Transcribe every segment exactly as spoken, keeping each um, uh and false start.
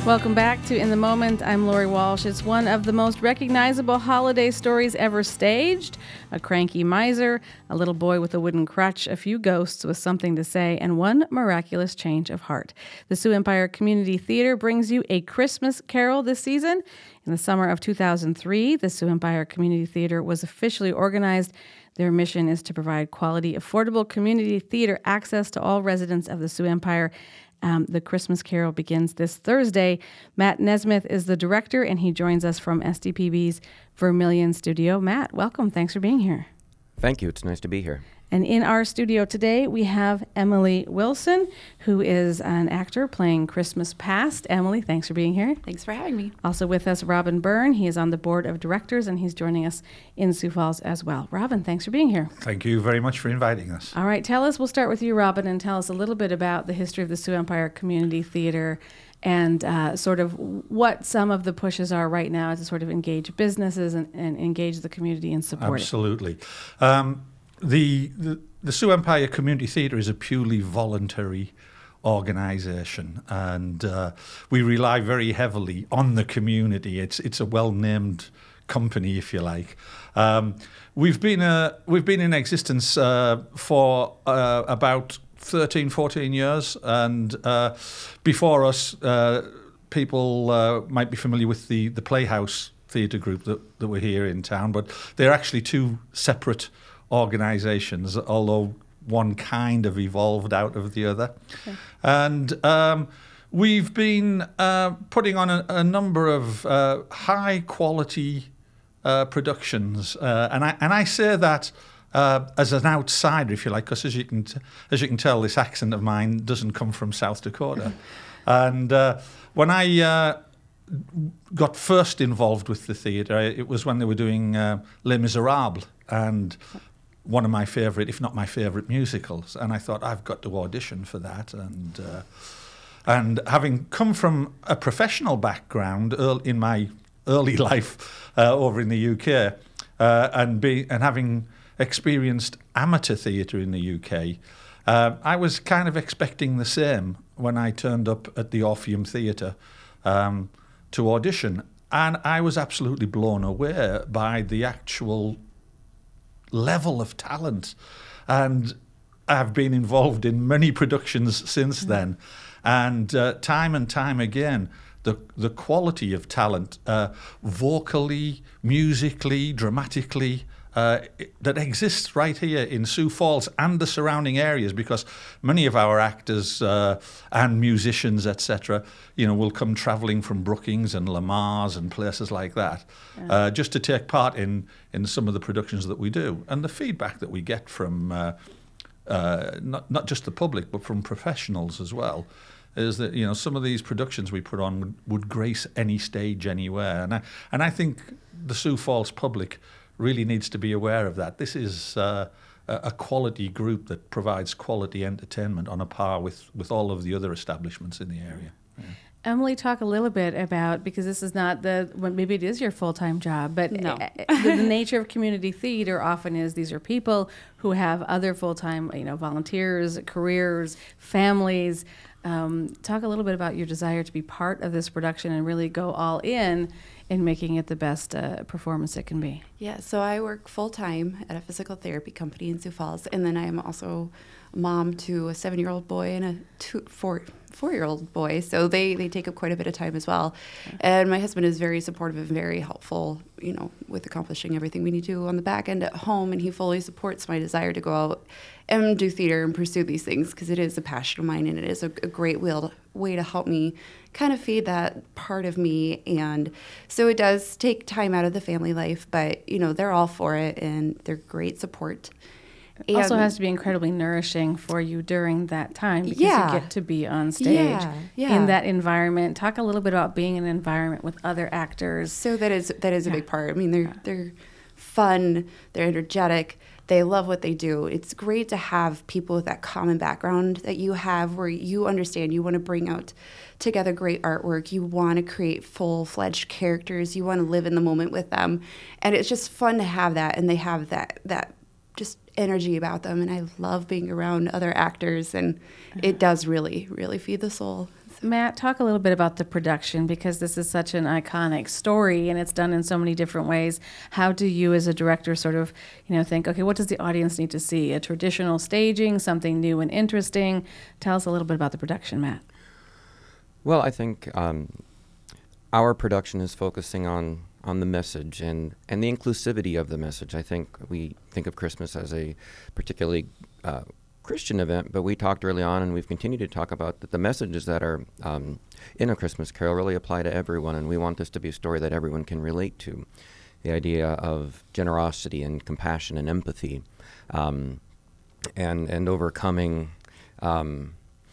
Welcome back to In the Moment. I'm Lori Walsh. It's one of the most recognizable holiday stories ever staged. A cranky miser, a little boy with a wooden crutch, a few ghosts with something to say, and one miraculous change of heart. The Sioux Empire Community Theater brings you A Christmas Carol this season. In the summer of two thousand three, the Sioux Empire Community Theater was officially organized. Their mission is to provide quality, affordable community theater access to all residents of the Sioux Empire. Um, the Christmas Carol begins this Thursday. Matt Nesmith is the director, and he joins us from S D P B's Vermilion Studio. Matt, welcome. Thanks for being here. Thank you. It's nice to be here. And in our studio today, we have Emily Wilson, who is an actor playing Christmas Past. Emily, thanks for being here. Thanks for having me. Also with us, Robin Byrne. He is on the board of directors, and he's joining us in Sioux Falls as well. Robin, thanks for being here. Thank you very much for inviting us. All right, tell us, we'll start with you, Robin, and tell us a little bit about the history of the Sioux Empire Community Theater and uh, sort of what some of the pushes are right now to sort of engage businesses and, and engage the community and support Absolutely. it. Absolutely. Um, the, the the Sioux Empire Community Theatre is a purely voluntary organisation, and uh, we rely very heavily on the community. It's it's a well-named company, if you like. Um, we've been uh, we've been in existence uh, for uh, about thirteen, fourteen years, and uh, before us, uh, people uh, might be familiar with the the Playhouse Theatre Group that, that were here in town, but they're actually two separate organisations, although one kind of evolved out of the other. Okay. And um, we've been uh, putting on a, a number of uh, high-quality uh, productions, uh, and I and I say that uh, as an outsider, if you like, because as you can t- as you can tell, this accent of mine doesn't come from South Dakota. And uh, when I uh, got first involved with the theatre, it was when they were doing uh, Les Miserables, and one of my favourite, if not my favourite, musicals. And I thought, I've got to audition for that. And uh, and having come from a professional background early, in my early life uh, over in the U K, uh, and be and having experienced amateur theatre in the U K, uh, I was kind of expecting the same when I turned up at the Orpheum Theatre um, to audition. And I was absolutely blown away by the actual level of talent, and I've been involved in many productions since then, and uh, time and time again the the quality of talent, uh, vocally, musically, dramatically, uh, that exists right here in Sioux Falls and the surrounding areas, because many of our actors uh, and musicians, et cetera, you know, will come travelling from Brookings and Lamar's and places like that, yeah. uh, just to take part in, in some of the productions that we do. And the feedback that we get from uh, uh, not not just the public, but from professionals as well, is that, you know, some of these productions we put on would, would grace any stage anywhere. And I, and I think the Sioux Falls public really needs to be aware of that. This is uh, a quality group that provides quality entertainment on a par with, with all of the other establishments in the area. Yeah. Emily, talk a little bit about, because this is not the, well, maybe it is your full-time job, but no. the, the nature of community theater often is these are people who have other full-time, you know, volunteers, careers, families. Um, talk a little bit about your desire to be part of this production and really go all in in making it the best uh, performance it can be. Yeah, so I work full-time at a physical therapy company in Sioux Falls, and then I am also a mom to a seven-year-old boy and a two, four, four-year-old boy, so they, they take up quite a bit of time as well. Okay. And my husband is very supportive and very helpful, you know, with accomplishing everything we need to on the back end at home, and he fully supports my desire to go out and do theater and pursue these things, because it is a passion of mine, and it is a, a great way to, way to help me kind of feed that part of me. And so it does take time out of the family life, but, you know, they're all for it, and they're great support. It also and, has to be incredibly nourishing for you during that time, because yeah. you get to be on stage yeah, yeah. in that environment. Talk a little bit about being in an environment with other actors. So that is that is a yeah. big part. I mean, they're yeah. they're fun, they're energetic, they love what they do. It's great to have people with that common background that you have, where you understand you want to bring out together great artwork, you want to create full-fledged characters, you want to live in the moment with them, and it's just fun to have that, and they have that that just energy about them, and I love being around other actors, and it does really, really feed the soul. Matt, talk a little bit about the production, because this is such an iconic story and it's done in so many different ways. How do you as a director sort of, you know, think, okay, what does the audience need to see? A traditional staging, something new and interesting? Tell us a little bit about the production, Matt. Well, I think um, our production is focusing on, on the message and, and the inclusivity of the message. I think we think of Christmas as a particularly uh, Christian event, but we talked early on, and we've continued to talk about that the messages that are um, in A Christmas Carol really apply to everyone, and we want this to be a story that everyone can relate to. The idea of generosity and compassion and empathy, um, and and overcoming um,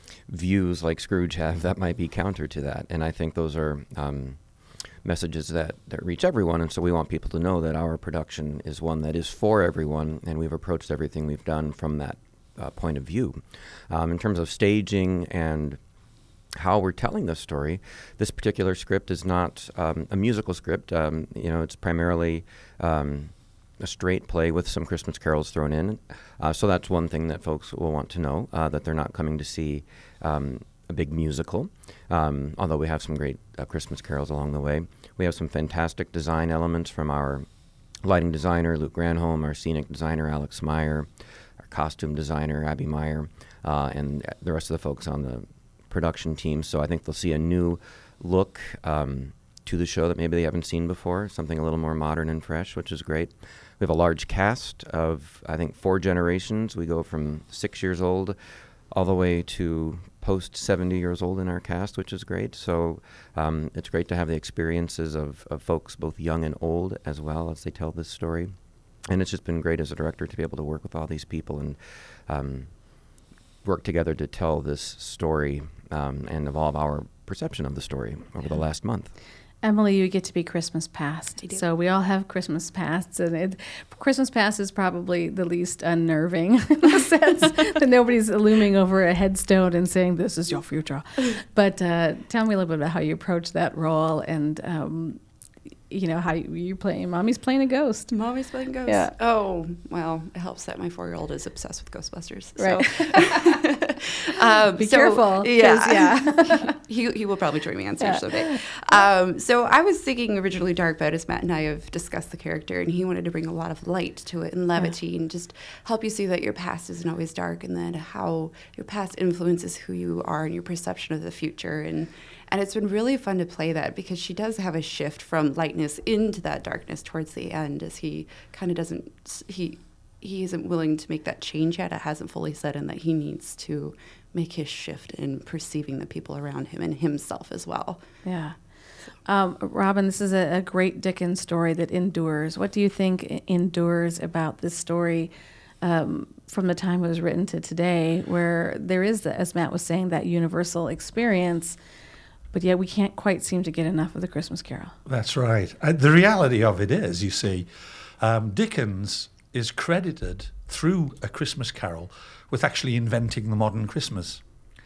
views like Scrooge have that might be counter to that. And I think those are um, messages that, that reach everyone, and so we want people to know that our production is one that is for everyone, and we've approached everything we've done from that Uh, point of view. Um, in terms of staging and how we're telling this story, this particular script is not um, a musical script. Um, you know, it's primarily um, a straight play with some Christmas carols thrown in. Uh, so that's one thing that folks will want to know, uh, that they're not coming to see um, a big musical, um, although we have some great uh, Christmas carols along the way. We have some fantastic design elements from our lighting designer, Luke Granholm, our scenic designer, Alex Meyer, costume designer, Abby Meyer, uh, and the rest of the folks on the production team. So I think they'll see a new look um, to the show that maybe they haven't seen before, something a little more modern and fresh, which is great. We have a large cast of, I think, four generations. We go from six years old all the way to post seventy years old in our cast, which is great. So um, it's great to have the experiences of, of folks both young and old as well as they tell this story. And it's just been great as a director to be able to work with all these people and um, work together to tell this story um, and evolve our perception of the story over the last month. Emily, you get to be Christmas past. I do. So we all have Christmas pasts, and it, Christmas past is probably the least unnerving in the sense that nobody's looming over a headstone and saying, this is your future. But uh, tell me a little bit about how you approach that role and, um, you know, how you, you're playing, Mommy's playing a ghost. Mommy's playing ghosts. Yeah. Oh, well, it helps that my four-year-old is obsessed with Ghostbusters. Right. So. um, Be so, careful. Yeah. yeah. he, he will probably join me on stage Yeah. someday. Um, so I was thinking originally dark, but as Matt and I have discussed the character, and he wanted to bring a lot of light to it and levity yeah. and just help you see that your past isn't always dark, and then how your past influences who you are and your perception of the future. And And it's been really fun to play that, because she does have a shift from lightness into that darkness towards the end, as he kind of doesn't, he he isn't willing to make that change yet. It hasn't fully set in that he needs to make his shift in perceiving the people around him and himself as well. Yeah. Um, Robin, this is a, a great Dickens story that endures. What do you think endures about this story um, from the time it was written to today, where there is, the, as Matt was saying, that universal experience, but yet we can't quite seem to get enough of the Christmas Carol? That's right. Uh, the reality of it is, you see, um, Dickens is credited through A Christmas Carol with actually inventing the modern Christmas.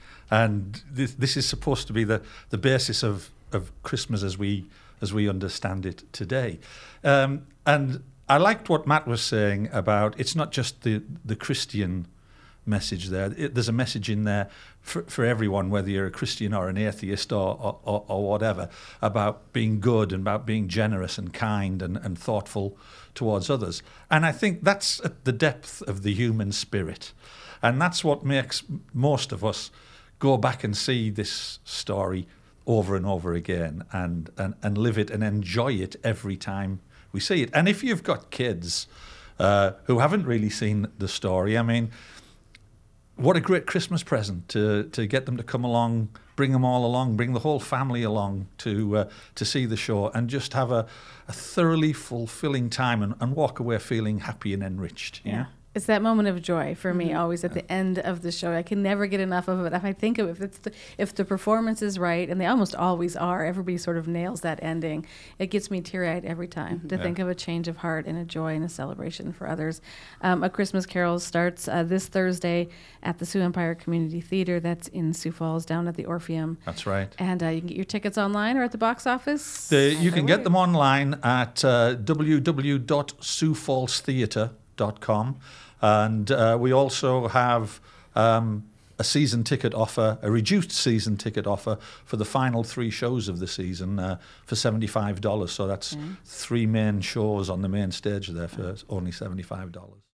And this, this is supposed to be the, the basis of, of Christmas as we as we understand it today. Um, and I liked what Matt was saying about it's not just the, the Christian message there. It, there's a message in there for, for everyone, whether you're a Christian or an atheist or, or, or whatever, about being good and about being generous and kind and, and thoughtful towards others. And I think that's at the depth of the human spirit. And that's what makes most of us go back and see this story over and over again and, and, and live it and enjoy it every time we see it. And if you've got kids uh, who haven't really seen the story, I mean, what a great Christmas present to to get them to come along, bring them all along, bring the whole family along to uh, to see the show and just have a, a thoroughly fulfilling time and, and walk away feeling happy and enriched. Yeah. Yeah. It's that moment of joy for me, always at the end of the show. I can never get enough of it. If I think of it, if it's the, if the performance is right, and they almost always are, everybody sort of nails that ending. It gets me teary-eyed every time to Yeah. think of a change of heart and a joy and a celebration for others. Um, A Christmas Carol starts uh, this Thursday at the Sioux Empire Community Theater. That's in Sioux Falls, down at the Orpheum. That's right. And uh, you can get your tickets online or at the box office. The, you can get them online at uh, w w w dot sioux falls theatre dot com. And uh, we also have um, a season ticket offer, a reduced season ticket offer for the final three shows of the season uh, for seventy-five dollars. So that's Okay. three main shows on the main stage there for only seventy-five dollars.